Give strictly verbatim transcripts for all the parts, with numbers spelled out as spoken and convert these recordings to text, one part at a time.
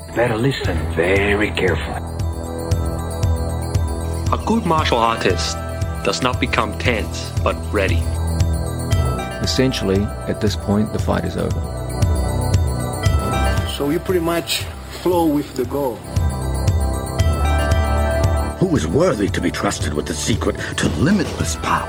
Better listen very carefully. A good martial artist does not become tense, but ready. Essentially, at this point, the fight is over. So you pretty much flow with the goal. Who is worthy to be trusted with the secret to limitless power?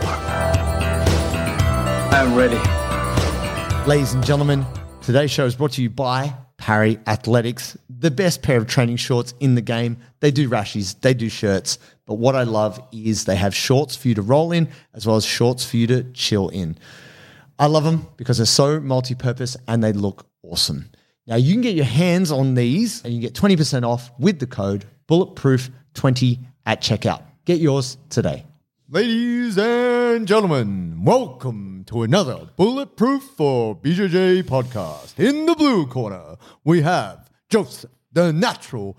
I'm ready. Ladies and gentlemen, today's show is brought to you by Parry Athletics, the best pair of training shorts in the game. They do rashies, they do shirts, but what I love is they have shorts for you to roll in as well as shorts for you to chill in. I love them because they're so multi-purpose and they look awesome. Now you can get your hands on these and you get twenty percent off with the code bulletproof twenty at checkout. Get yours today. Ladies and gentlemen, welcome to another Bulletproof for B J J podcast. In the blue corner, we have Joseph, the Natural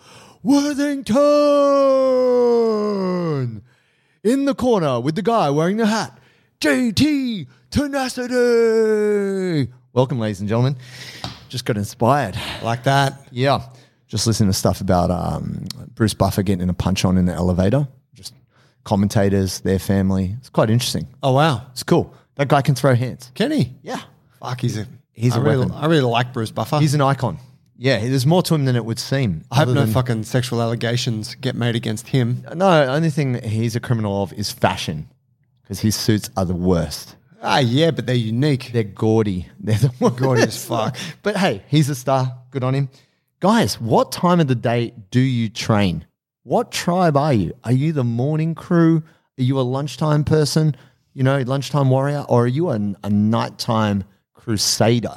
Worthington. In the corner with the guy wearing the hat, J T Tenacity. Welcome, ladies and gentlemen. Just got inspired. Like that? Yeah. Just listening to stuff about um, Bruce Buffer getting a punch on in the elevator. Just commentators, their family. It's quite interesting. Oh, wow. It's cool. That guy can throw hands. Can he? Yeah. Fuck, he's a, He's I a really, weapon. I really like Bruce Buffer. He's an icon. Yeah, there's more to him than it would seem. I hope other no than- fucking sexual allegations get made against him. No, only thing that he's a criminal of is fashion because his suits are the worst. Ah, yeah, but they're unique. They're gaudy. They're the worst. Gaudy as fuck. But hey, he's a star. Good on him. Guys, what time of the day do you train? What tribe are you? Are you the morning crew? Are you a lunchtime person? You know, lunchtime warrior? Or are you a, a nighttime crusader?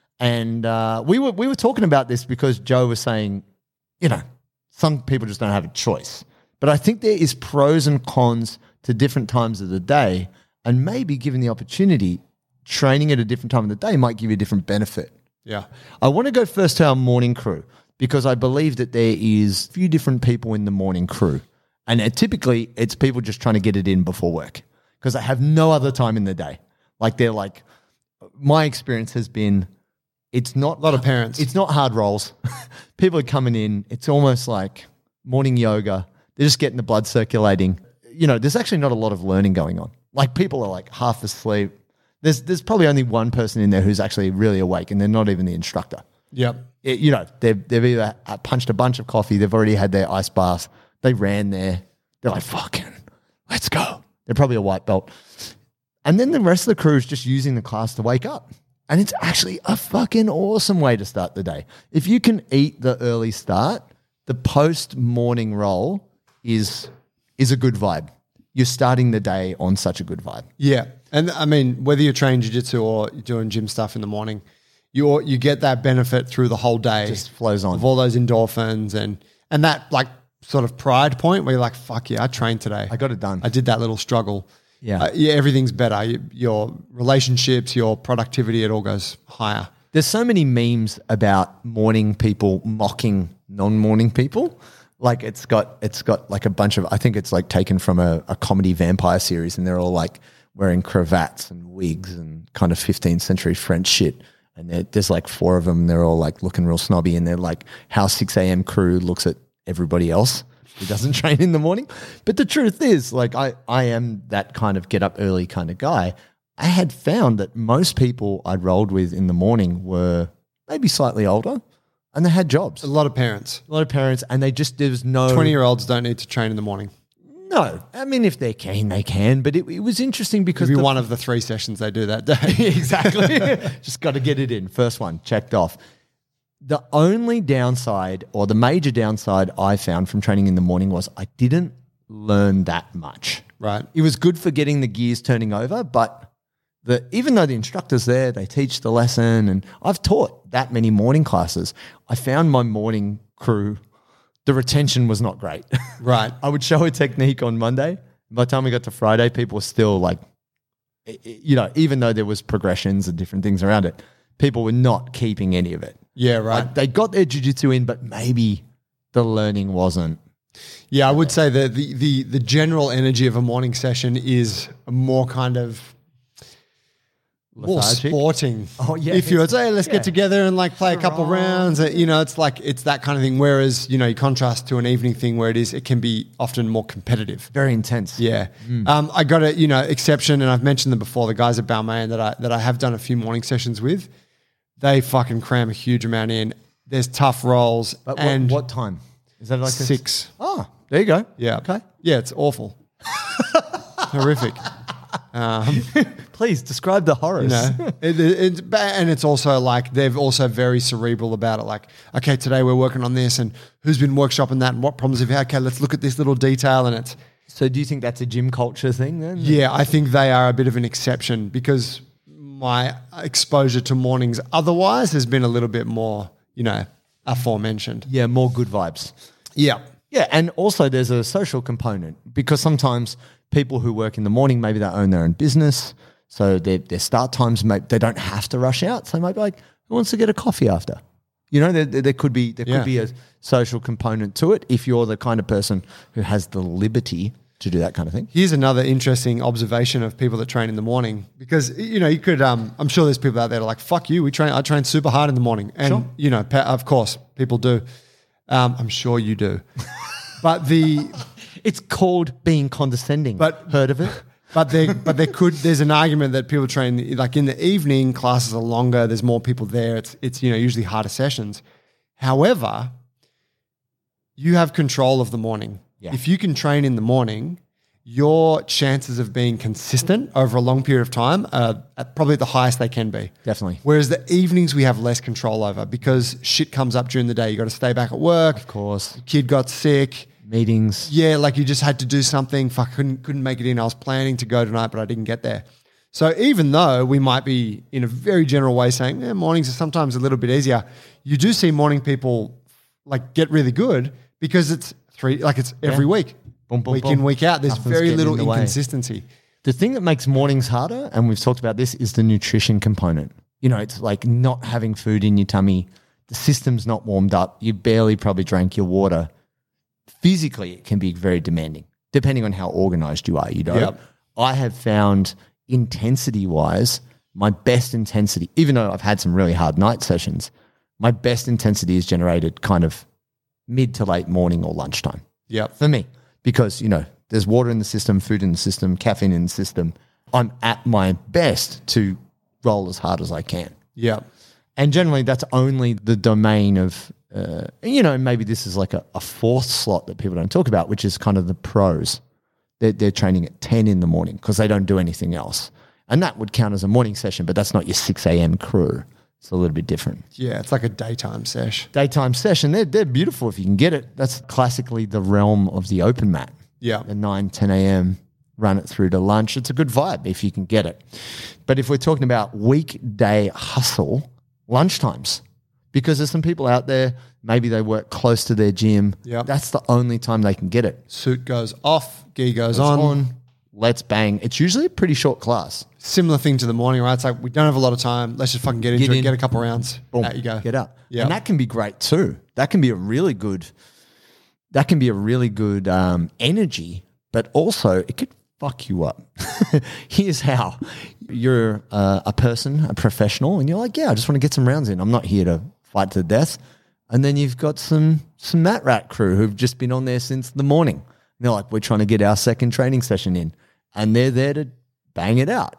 And uh, we were we were talking about this because Joe was saying, you know, some people just don't have a choice. But I think there is pros and cons to different times of the day, and maybe given the opportunity, training at a different time of the day might give you a different benefit. Yeah. I want to go first to our morning crew because I believe that there is a few different people in the morning crew. And it, typically, it's people just trying to get it in before work because they have no other time in the day. Like they're like, my experience has been, it's not A lot of parents. It's not hard rolls. People are coming in. It's almost like morning yoga. They're just getting the blood circulating. You know, there's actually not a lot of learning going on. Like people are like half asleep. There's there's probably only one person in there who's actually really awake, and they're not even the instructor. Yep. It, you know, they've, they've either punched a bunch of coffee, they've already had their ice bath, they ran there, they're like, fucking, let's go. They're probably a white belt. And then the rest of the crew is just using the class to wake up. And it's actually a fucking awesome way to start the day. If you can eat the early start, the post-morning roll is is a good vibe. You're starting the day on such a good vibe. Yeah. And I mean, whether you're training jiu-jitsu or you're doing gym stuff in the morning, you you get that benefit through the whole day. Just flows on. Of all those endorphins and and that like sort of pride point where you're like, fuck yeah, I trained today. I got it done. I did that little struggle. Yeah. Uh, yeah, everything's better. You, your relationships, your productivity, it all goes higher. There's so many memes about morning people mocking non-morning people. Like it's got it's got like a bunch of, I think it's like taken from a, a comedy vampire series, and they're all like wearing cravats and wigs and kind of fifteenth century French shit. And there's like four of them. And they're all like looking real snobby, and they're like how six a.m. crew looks at everybody else who doesn't train in the morning. But the truth is, like I, I am that kind of get up early kind of guy. I had found that most people I'd rolled with in the morning were maybe slightly older, and they had jobs. A lot of parents. A lot of parents, and they just, there was no... twenty-year-olds don't need to train in the morning. No. I mean, if they're keen, they can. But it, it was interesting because... Maybe the, one of the three sessions they do that day. Exactly. Just got to get it in. First one, checked off. The only downside, or the major downside I found from training in the morning was I didn't learn that much. Right. It was good for getting the gears turning over, but... The, even though the instructor's there, they teach the lesson, and I've taught that many morning classes, I found my morning crew, the retention was not great. Right. I would show a technique on Monday. By the time we got to Friday, people were still like, you know, even though there was progressions and different things around it, people were not keeping any of it. Yeah, right. Like they got their jiu-jitsu in, but maybe the learning wasn't. Yeah, I would say that the, the, the general energy of a morning session is more kind of more lethargic. sporting. Oh, yeah. If you would say, hey, let's Yeah. get together and like play a couple Hurrah. rounds, uh, you know, it's like, it's that kind of thing. Whereas, you know, you contrast to an evening thing where it is, it can be often more competitive. Very intense. Yeah. Um, I got a, you know, exception, and I've mentioned them before, the guys at Balmain that I, that I have done a few morning sessions with, they fucking cram a huge amount in. There's tough rolls. But what, and what time? Is that like a- six. Oh, there you go. Yeah. Okay. Yeah, it's awful. Horrific. Um, Please describe the horrors. you know, it, it, it's ba- and it's also like they're also very cerebral about it. Like, okay, today we're working on this, and who's been workshopping that, and what problems have you had? Okay, let's look at this little detail, and it's So do you think that's a gym culture thing then? yeah. I think they are a bit of an exception because my exposure to mornings otherwise has been a little bit more, you know, aforementioned. Yeah, more good vibes. Yeah. Yeah, and also there's a social component because sometimes people who work in the morning, maybe they own their own business, so their their start times, maybe they don't have to rush out. So maybe like, who wants to get a coffee after? You know, there, there there could be there Yeah. could be a social component to it if you're the kind of person who has the liberty to do that kind of thing. Here's another interesting observation of people that train in the morning because, you know, you could, um, I'm sure there's people out there that are like, fuck you, we train, I train super hard in the morning. And, Sure. you know, pa- of course, people do. Um, I'm sure you do. But the, It's called being condescending. But- heard of it? but there, but there could, there's an argument that people train, like in the evening, classes are longer, there's more people there, it's, it's, you know, usually harder sessions. However, you have control of the morning. Yeah. If you can train in the morning, your chances of being consistent over a long period of time are at probably the highest they can be. Definitely. Whereas the evenings we have less control over because shit comes up during the day. You got to stay back at work. Of course. Kid got sick. Meetings. Yeah, like you just had to do something. Fuck, couldn't couldn't make it in. I was planning to go tonight, but I didn't get there. So even though we might be in a very general way saying eh, mornings are sometimes a little bit easier, you do see morning people like get really good because it's three, like it's every Yeah. week, Boom, boom, week boom. in, week out. There's Nothing's very getting little in the way. inconsistency. The thing that makes mornings harder, and we've talked about this, is the nutrition component. You know, it's like not having food in your tummy. The system's not warmed up. You barely probably drank your water. Physically, it can be very demanding, depending on how organized you are, you know. Yep. I have found intensity-wise, my best intensity, even though I've had some really hard night sessions, my best intensity is generated kind of mid to late morning or lunchtime Yep. for me because, you know, there's water in the system, food in the system, caffeine in the system. I'm at my best to roll as hard as I can. Yep. And generally that's only the domain of, uh, you know, maybe this is like a, a fourth slot that people don't talk about, which is kind of the pros. They're, they're training at ten in the morning because they don't do anything else. And that would count as a morning session, but that's not your six a.m. crew. It's a little bit different. Yeah, it's like a daytime sesh. Daytime session, they're, they're beautiful if you can get it. That's classically the realm of the open mat. Yeah. At nine, ten a.m., run it through to lunch. It's a good vibe if you can get it. But if we're talking about weekday hustle, lunchtimes, because there's some people out there, maybe they work close to their gym. Yep. That's the only time they can get it. Suit goes off, gi goes It's on. on, let's bang. It's usually a pretty short class. Similar thing to the morning, right? It's like we don't have a lot of time. Let's just fucking get into Get it, in. get a couple rounds. Boom, Out you go. Get up. Yeah. And that can be great too. That can be a really good, that can be a really good um, energy, but also it could fuck you up. Here's how. You're uh, a person, a professional, and you're like, yeah, I just want to get some rounds in. I'm not here to fight to the death. And then you've got some some mat rat crew who've just been on there since the morning. And they're like, we're trying to get our second training session in. And they're there to bang it out.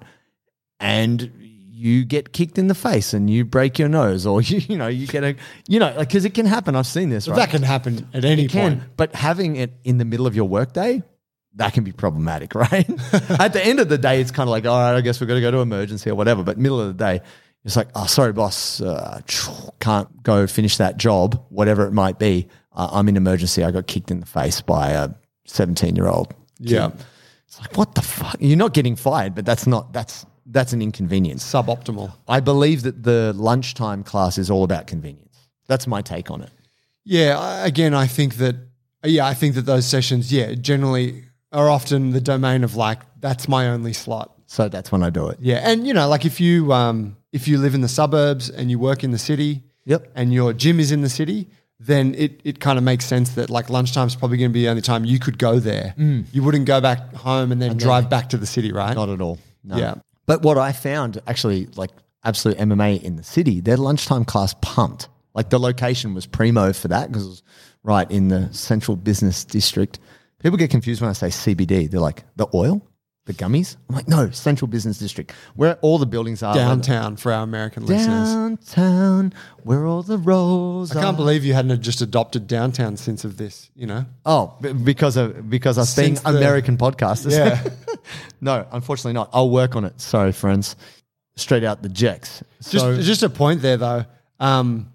And you get kicked in the face and you break your nose, or you, you know, you get a, you know, like, because it can happen. I've seen this. So Right? that can happen at any It can, point. but having it in the middle of your workday, that can be problematic, right? At the end of the day, it's kind of like, all right, I guess we're going to go to emergency or whatever. But middle of the day, it's like, oh, sorry, boss, uh, can't go finish that job, whatever it might be. Uh, I'm in emergency. I got kicked in the face by a seventeen-year-old. Yeah. It's like, what the fuck? You're not getting fired, but that's not, that's, that's an inconvenience. Suboptimal. I believe that the lunchtime class is all about convenience. That's my take on it. Yeah. I- Again, I think that, yeah, I think that those sessions, yeah, generally are often the domain of like, that's my only slot. So that's when I do it. Yeah. And, you know, like if you, um, if you live in the suburbs and you work in the city Yep. and your gym is in the city, then it, it kind of makes sense that like lunchtime is probably going to be the only time you could go there. You wouldn't go back home and then drive back to the city, right? Not at all. No. Yeah. But what I found actually, like Absolute M M A in the city, their lunchtime class pumped. Like the location was primo for that because it was right in the central business district. People get confused when I say C B D. They're like, the oil? The gummies? I'm like, no, central business district, where all the buildings are. Downtown for our American listeners. Downtown, where all the rolls I are. can't believe you hadn't just adopted downtown since of this, you know? Oh, b- because of because us being Since the- American podcasters. Yeah. No, unfortunately not. I'll work on it. Sorry, friends. Straight out the jacks. Just, So, just a point there, though. Um,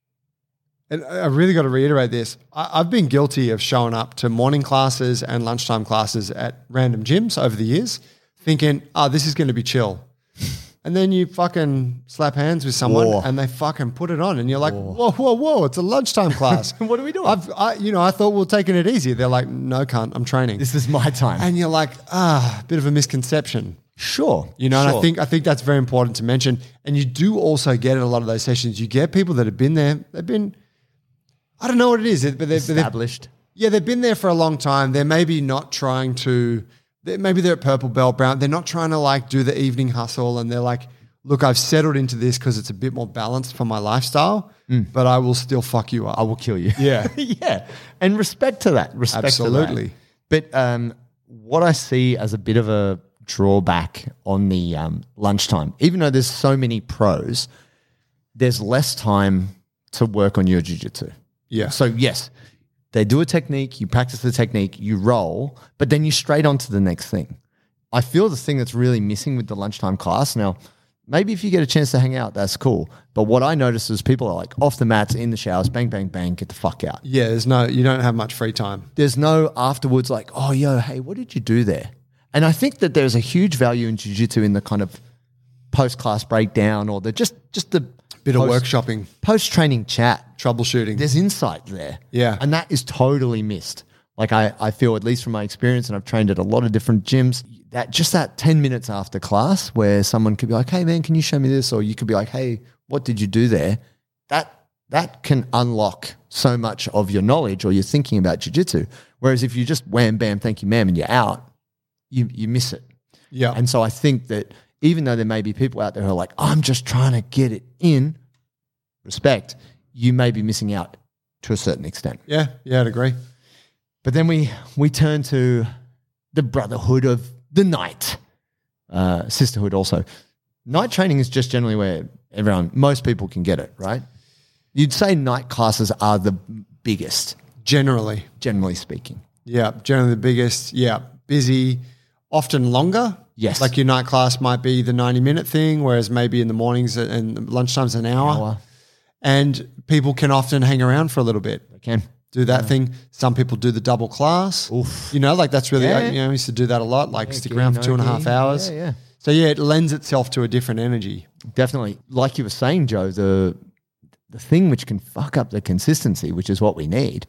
and I really got to reiterate this. I, I've been guilty of showing up to morning classes and lunchtime classes at random gyms over the years, thinking, oh, this is going to be chill. And then you fucking slap hands with someone Whoa. and they fucking put it on, and you're like, whoa, whoa, whoa! It's a lunchtime class. What are we doing? I've, I, you know, I thought we we're taking it easy. They're like, no, cunt, I'm training. this is my time. And you're like, ah, bit of a misconception. Sure. You know, and sure. I think I think that's very important to mention. And you do also get at a lot of those sessions, you get people that have been there. They've been, I don't know what it is, but they've, but they've established. yeah, they've been there for a long time. They're maybe not trying to, they- maybe they're at purple belt, brown. They're not trying to like do the evening hustle, and they're like, look, I've settled into this because it's a bit more balanced for my lifestyle, but I will still fuck you up. I will kill you. Yeah. yeah. And respect to that. Respect Absolutely. to that. But um, what I see as a bit of a drawback on the um, lunchtime, even though there's so many pros, there's less time to work on your jiu-jitsu. Yeah. So yes, they do a technique, you practice the technique, you roll, but then you straight on to the next thing. I feel the thing that's really missing with the lunchtime class now, maybe if you get a chance to hang out, that's cool. But what I notice is people are like off the mats, in the showers, bang, bang, bang, get the fuck out. Yeah, there's no, you don't have much free time. There's no afterwards like, oh, yo, hey, what did you do there? And I think that there's a huge value in jiu-jitsu in the kind of post-class breakdown or the just just the Bit of workshopping, post-training chat. troubleshooting. There's insight there. Yeah. And that is totally missed. Like I, I feel, at least from my experience, and I've trained at a lot of different gyms, that just that ten minutes after class where someone could be like, hey man, can you show me this? Or you could be like, hey, what did you do there? That that can unlock so much of your knowledge or your thinking about jiu-jitsu. Whereas if you just wham, bam, thank you, ma'am, and you're out, you you miss it. Yeah. And so I think that even though there may be people out there who are like, I'm just trying to get it in, respect, you may be missing out to a certain extent. yeah, yeah, I'd agree. But then we we turn to the brotherhood of the night, uh, sisterhood also. Night training is just generally where everyone, most people can get it, right? You'd say night classes are the biggest, Generally. generally speaking. Yeah, generally the biggest. Yeah, busy, often longer. Yes. Like your night class might be the ninety minute thing, whereas maybe in the mornings and lunchtime's an hour. Hour. And people can often hang around for a little bit. They can. Do that thing. Some people do the double class. Oof. You know, like that's really, Yeah. you know, I used to do that a lot, like stick gi, around for no two and a gi. half hours. Yeah, yeah. So yeah, it lends itself to a different energy. Definitely. Like you were saying, Joe, the the thing which can fuck up the consistency, which is what we need,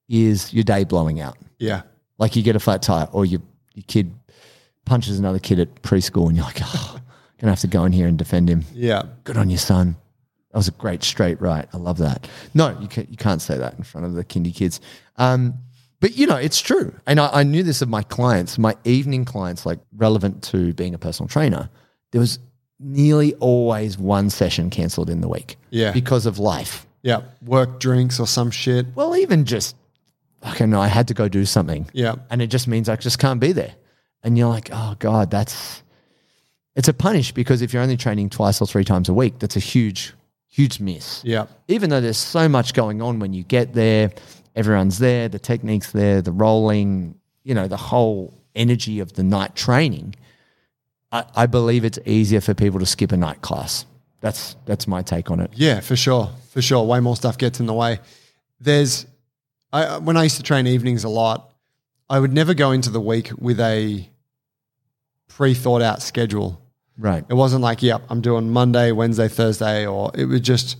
is your day blowing out. Yeah. Like you get a flat tire or your, your kid punches another kid at preschool and you're like, oh, I'm going to have to go in here and defend him. Yeah. Good on you, son. That was a great straight right. I love that. No, you can't, you can't say that in front of the kindy kids. Um, but, you know, it's true. And I, I knew this of my clients, my evening clients, like relevant to being a personal trainer. There was nearly always one session cancelled in the week. Yeah. Because of life. Yeah. Work, drinks or some shit. Well, even just, I don't know, I had to go do something. Yeah. And it just means I just can't be there. And you're like, oh, God, that's, it's a punish because if you're only training twice or three times a week, that's a huge, huge miss. Yeah. Even though there's so much going on when you get there, everyone's there, the technique's there, the rolling, you know, the whole energy of the night training, I, I believe it's easier for people to skip a night class. That's that's my take on it. Yeah, for sure. For sure. Way more stuff gets in the way. There's, I, when I used to train evenings a lot, I would never go into the week with a pre-thought out schedule. Right. It wasn't like, yep, I'm doing Monday, Wednesday, Thursday, or it was just,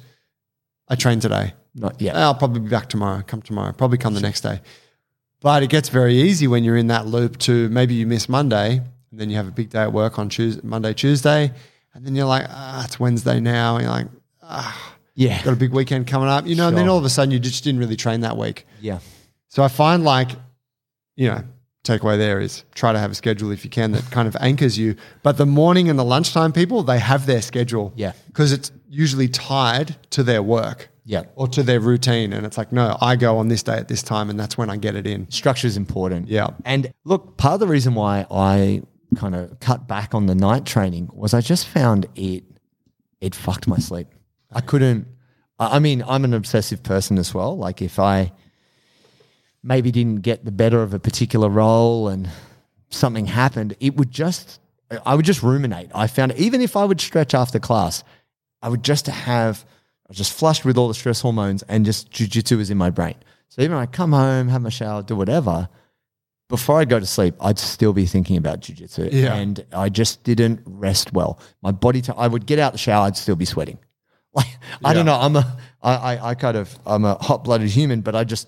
I train today. Not yet. I'll probably be back tomorrow, come tomorrow, probably come the next day. But it gets very easy when you're in that loop to maybe you miss Monday and then you have a big day at work on Tuesday, Monday, Tuesday, and then you're like, ah, it's Wednesday now. And you're like, ah, Yeah. got a big weekend coming up, you know, and then Sure. all of a sudden you just didn't really train that week. Yeah. So I find like, you know, takeaway there is try to have a schedule if you can that kind of anchors you. But the morning and the lunchtime people, they have their schedule. Yeah. Because it's usually tied to their work. Yeah. Or to their routine. And it's like, no, I go on this day at this time and that's when I get it in. Structure is important. Yeah. And look, part of the reason why I kind of cut back on the night training was I just found it, it fucked my sleep. I couldn't, I mean, I'm an obsessive person as well. Like if I maybe didn't get the better of a particular role and something happened, it would just, I would just ruminate. I found even if I would stretch after class, I would just have, I was just flushed with all the stress hormones and just jiu-jitsu was in my brain. So even when I come home, have my shower, do whatever, before I go to sleep, I'd still be thinking about jiu-jitsu. Yeah. And I just didn't rest well. My body, t- I would get out the shower, I'd still be sweating. Like, I Yeah. don't know, I'm a, I, I, I kind of, I'm a hot-blooded human, but I just,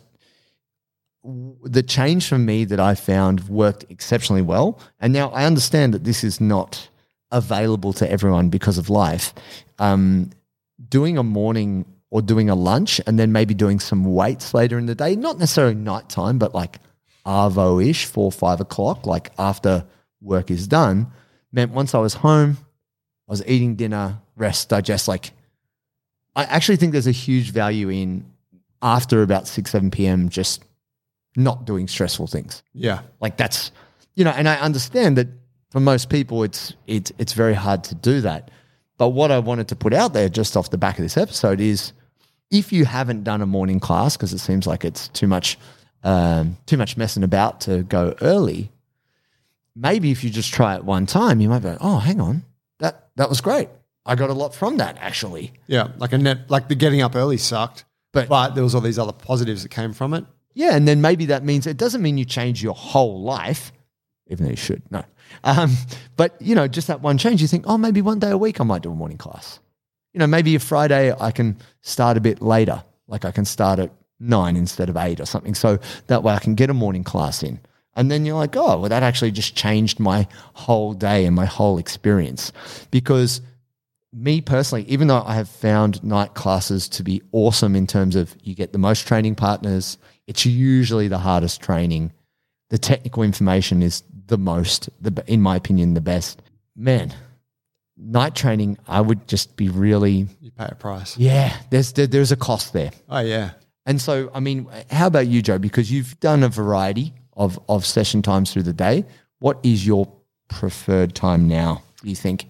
the change for me that I found worked exceptionally well. And now I understand that this is not available to everyone because of life. Um, doing a morning or doing a lunch and then maybe doing some weights later in the day, not necessarily nighttime, but like arvo-ish, four, five o'clock, like after work is done, meant once I was home, I was eating dinner, rest, digest. Like I actually think there's a huge value in after about six, seven p.m. just not doing stressful things. Yeah. Like that's, you know, and I understand that for most people it's it's it's very hard to do that. But what I wanted to put out there just off the back of this episode is if you haven't done a morning class, because it seems like it's too much um, too much messing about to go early, maybe if you just try it one time, you might be like, oh, hang on, that that was great. I got a lot from that actually. Yeah. Like a net, like the getting up early sucked, But- but there was all these other positives that came from it. Yeah, and then maybe that means it doesn't mean you change your whole life, even though you should. No, um, but you know, just that one change. You think, oh, maybe one day a week I might do a morning class. You know, maybe a Friday I can start a bit later, like I can start at nine instead of eight or something, so that way I can get a morning class in. And then you're like, oh, well, that actually just changed my whole day and my whole experience. Because me personally, even though I have found night classes to be awesome in terms of you get the most training partners, it's usually the hardest training. The technical information is the most, the, in my opinion, the best. Man, night training, I would just be really, You pay a price. yeah, there's there, there's a cost there. Oh, yeah. And so, I mean, how about you, Joe? Because you've done a variety of, of session times through the day. What is your preferred time now, do you think?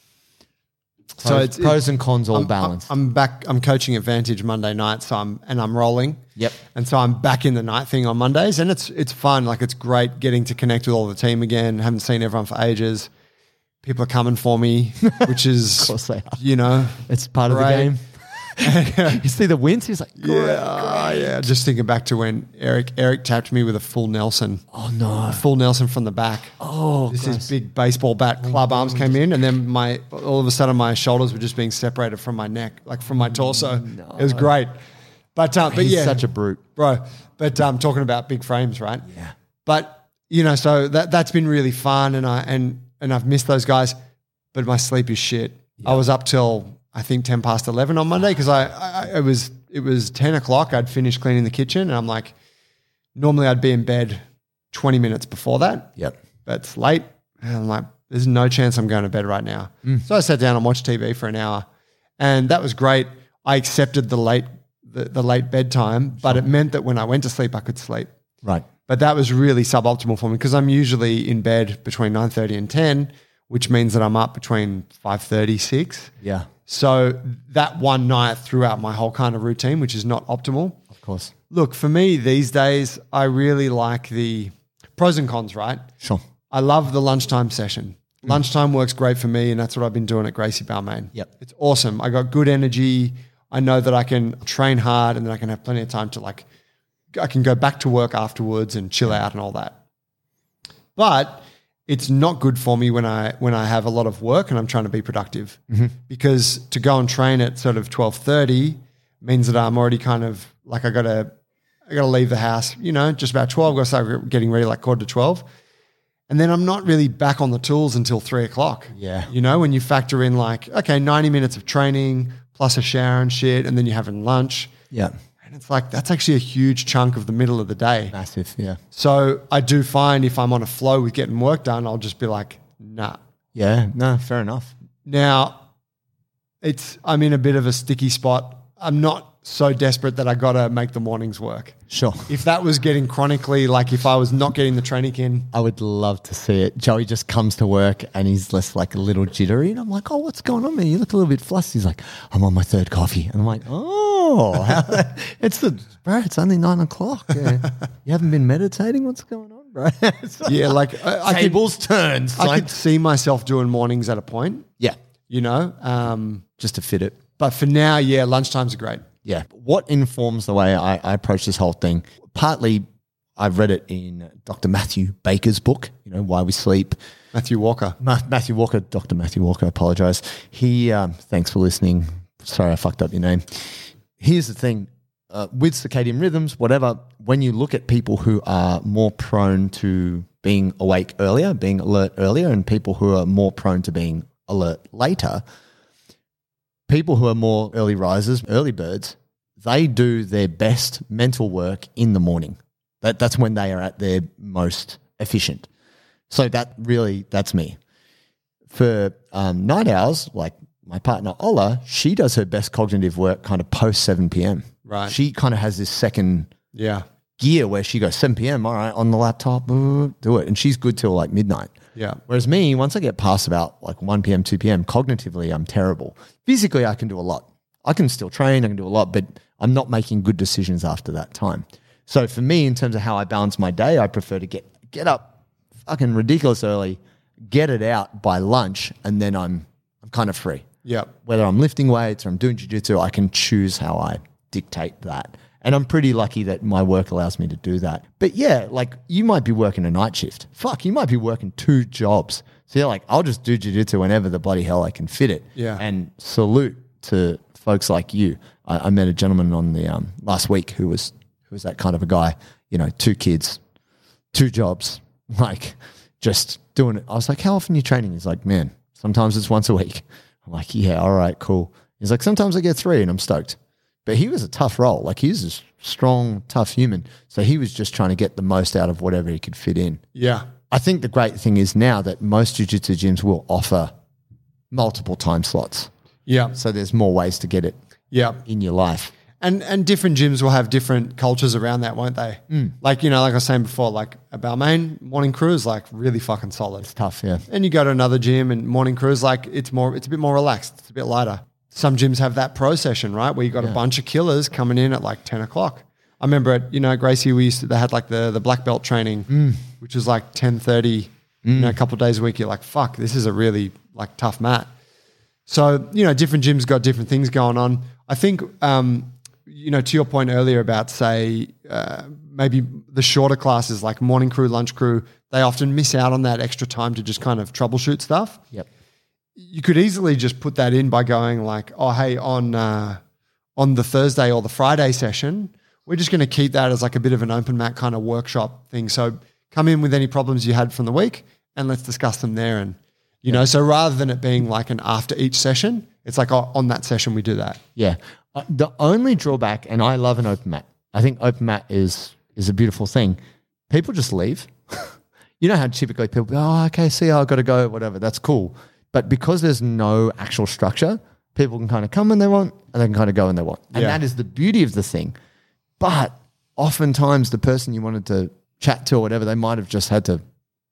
So Pros, it's- pros and cons all I'm, balanced. I'm back. I'm coaching at Vantage Monday night, so I'm and I'm rolling. Yep. And so I'm back in the night thing on Mondays, and it's it's fun. Like it's great getting to connect with all the team again. Haven't seen everyone for ages. People are coming for me, which is Of course they are. you know, It's part of Great. the game. You see the wins, he's like, yeah, yeah. Just thinking back to when Eric Eric tapped me with a full Nelson, oh no. full Nelson from the back. Oh, This gross. is big baseball bat club arms came in, and then my all of a sudden my shoulders were just being separated from my neck, like from my torso. It was great, but uh, but He's yeah, such a brute. bro. But um, talking about big frames, right? Yeah. But you know, so that that's been really fun, and I and and I've missed those guys, but my sleep is shit. I was up till I think ten past eleven on Monday because I, I it was it was ten o'clock. I'd finished cleaning the kitchen, and I'm like, normally I'd be in bed twenty minutes before that. Yep. But it's late, and I'm like, there's no chance I'm going to bed right now. So I sat down and watched T V for an hour, and that was great. I accepted the late the, the late bedtime, but it meant that when I went to sleep, I could sleep. Right. But that was really suboptimal for me because I'm usually in bed between nine thirty and ten, which means that I'm up between five thirty, six. Yeah. So that one night threw out my whole kind of routine, which is not optimal. Of course. Look, for me these days, I really like the pros and cons, right? Sure. I love the lunchtime session. Lunchtime works great for me, and that's what I've been doing at Gracie Balmain. Yep. It's awesome. I got good energy. I know that I can train hard, and then I can have plenty of time to like, I can go back to work afterwards and chill out and all that. But it's not good for me when I when I have a lot of work and I'm trying to be productive, because to go and train at sort of twelve thirty means that I'm already kind of like I got to I got to leave the house, you know, just about twelve. Got to start getting ready like quarter to twelve. And then I'm not really back on the tools until three o'clock. Yeah. You know, when you factor in like, okay, ninety minutes of training plus a shower and shit, and then you're having lunch. Yeah. And And it's like, that's actually a huge chunk of the middle of the day. Massive, yeah. So I do find if I'm on a flow with getting work done, I'll just be like, nah. Yeah, no, fair enough. Now, it's I'm in a bit of a sticky spot. I'm not so desperate that I got to make the mornings work. Sure. If that was getting chronically, like if I was not getting the training in. I would love to see it. Joey just comes to work and he's less like a little jittery. And I'm like, oh, what's going on, man? You look a little bit flustered. He's like, I'm on my third coffee. And I'm like, oh, how, it's the, bro, it's only nine o'clock. Yeah. You haven't been meditating? What's going on, bro? Yeah, like I, I tables could, turns. I like, could see myself doing mornings at a point, yeah, you know, um, just to fit it. but for now, yeah, lunchtimes are great. Yeah. What informs the way I, I approach this whole thing? Partly, I've read it in Doctor Matthew Baker's book, you know, Why We Sleep. Matthew Walker. Ma- Matthew Walker, Doctor Matthew Walker, I apologize. He, um, thanks for listening. Sorry, I fucked up your name. Here's the thing. Uh, with circadian rhythms, whatever, when you look at people who are more prone to being awake earlier, being alert earlier, and people who are more prone to being alert later, people who are more early risers, early birds, they do their best mental work in the morning. That, that's when they are at their most efficient. So that really, that's me. For um, night owls, like my partner Ola, she does her best cognitive work kind of post seven p.m. Right. She kind of has this second Yeah. gear where she goes seven p.m., all right, on the laptop, do it. And she's good till like midnight. Yeah. Whereas me, once I get past about like one p.m., two p.m., cognitively, I'm terrible. Physically, I can do a lot. I can still train, I can do a lot, but I'm not making good decisions after that time. So for me, in terms of how I balance my day, I prefer to get get up fucking ridiculous early, get it out by lunch, and then I'm I'm kind of free. Yeah. Whether I'm lifting weights or I'm doing jiu-jitsu, I can choose how I dictate that. And I'm pretty lucky that my work allows me to do that. But yeah, like you might be working a night shift. Fuck, you might be working two jobs. So you're like, I'll just do jiu-jitsu whenever the bloody hell I can fit it. Yeah. And salute to folks like you. I, I met a gentleman on the um, last week who was who was that kind of a guy, you know, two kids, two jobs, like just doing it. I was like, how often are you training? He's like, man, sometimes it's once a week. I'm like, yeah, all right, cool. He's like, sometimes I get three and I'm stoked. But he was a tough role. Like he was a strong, tough human. So he was just trying to get the most out of whatever he could fit in. Yeah. I think the great thing is now that most jiu-jitsu gyms will offer multiple time slots. Yeah. So there's more ways to get it Yeah. in your life. And and different gyms will have different cultures around that, won't they? Mm. Like, you know, like I was saying before, like a Balmain morning crew is like really fucking solid. It's tough, yeah. And you go to another gym and morning crew is like, it's more, it's a bit more relaxed. It's a bit lighter. Some gyms have that pro session, right? Where you got Yeah. a bunch of killers coming in at like ten o'clock. I remember at, you know, Gracie, we used to, they had like the, the black belt training, mm. which was like ten thirty, mm. you know, a couple of days a week. You're like, fuck, this is a really like tough mat. So, you know, different gyms got different things going on. I think, um, you know, to your point earlier about, say, uh, maybe the shorter classes like morning crew, lunch crew, they often miss out on that extra time to just kind of troubleshoot stuff. Yep. You could easily just put that in by going like, oh, hey, on uh, on the Thursday or the Friday session, we're just going to keep that as like a bit of an open mat kind of workshop thing. So come in with any problems you had from the week and let's discuss them there. And, you know, so rather than it being like an after each session, it's like, oh, on that session we do that. Yeah. Uh, the only drawback, and I love an open mat. I think open mat is is a beautiful thing. People just leave. You know how typically people go, oh, okay, see, I've got to go, whatever. That's cool. But because there's no actual structure, people can kind of come when they want and they can kind of go when they want. And Yeah. that is the beauty of the thing. But oftentimes the person you wanted to chat to or whatever, they might have just had to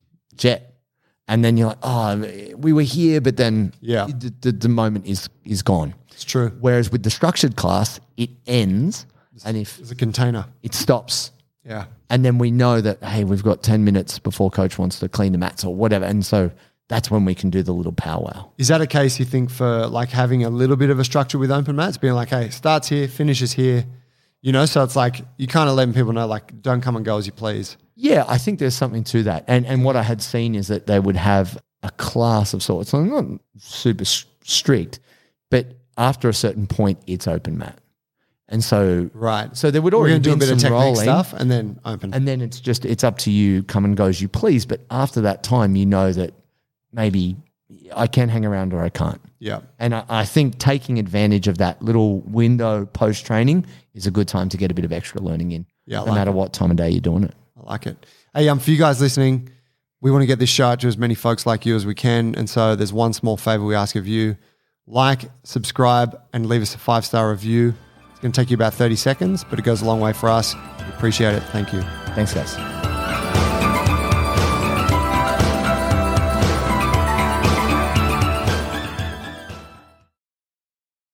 jet. And then you're like, oh, we were here, but then Yeah. the, the, the moment is is gone. It's true. Whereas with the structured class, it ends, and if It's a container. it stops, Yeah. and then we know that, hey, we've got ten minutes before coach wants to clean the mats or whatever, and so that's when we can do the little powwow. Is that a case you think for like having a little bit of a structure with open mats, being like, hey, starts here, finishes here, you know? So it's like you kind of letting people know, like, don't come and go as you please. Yeah, I think there's something to that. And and what I had seen is that they would have a class of sorts, so not super s- strict, but after a certain point, it's open mat. And so, Right. so there would We're already going to do a been bit of some technique rolling, stuff and then open. and then it's just it's up to you, come and go as you please. But after that time, you know that maybe I can hang around or I can't. Yeah. And I, I think taking advantage of that little window post-training is a good time to get a bit of extra learning in, Yeah, I no like matter it. what time of day you're doing it. I like it. Hey, um, for you guys listening, we want to get this show out to as many folks like you as we can. And so there's one small favor we ask of you. Like, subscribe, and leave us a five-star review. It's going to take you about thirty seconds, but it goes a long way for us. We appreciate it. Thank you. Thanks, guys.